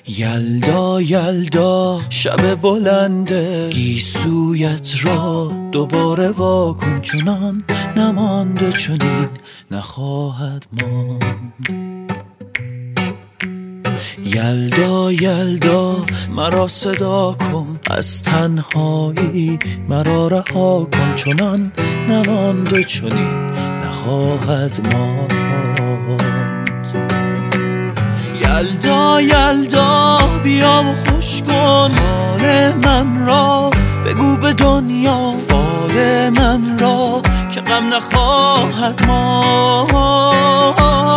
یلدا یلدا شب بلنده گیسویت را دوباره واکن، چنان نمانده چنین نخواهد ماند. یلدا یلدا مرا صدا کن، از تنهایی مرا رها کن، چنان نمانده چنین نخواهد ماند. یلدا یلدا بیا و خوش کن حال من را، بگو به دنیا فال من را که غم نخواهد ماند.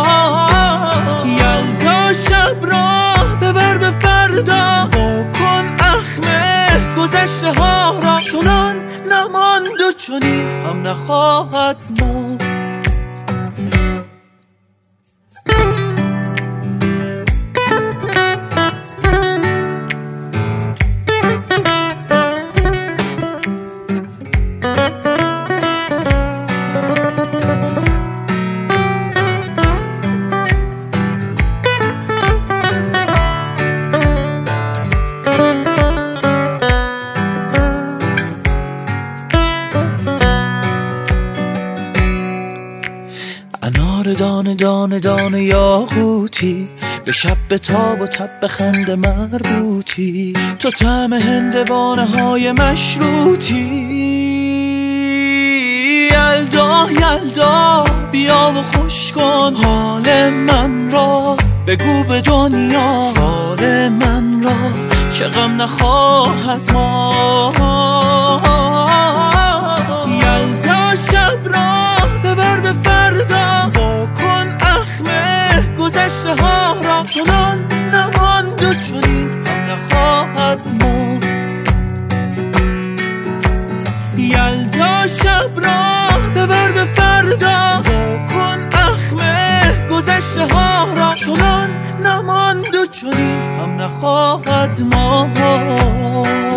یلدا شب را ببر به فردا، کن اخمه گذشته ها را، چنان نماند و چنین هم نخواهد ماند. انار دانه دانه دانه یاقوتی، به شب به تاب و تب به خنده مربوطی، تو طعم هندوانه های مشروطی. یلدا یلدا بیا و خوش کن حال من را، بگو به دنیا حال من را که غم نخواهد ماند. یلدا شب را ببر به فردا، کن اخمه گذشته ها را، چنان نماند و چنین هم نخواهد ماند. یلدا شب را ببر به فردا، کن اخمه گذشته ها را، چنان نماند و چنین هم نخواهد ماند.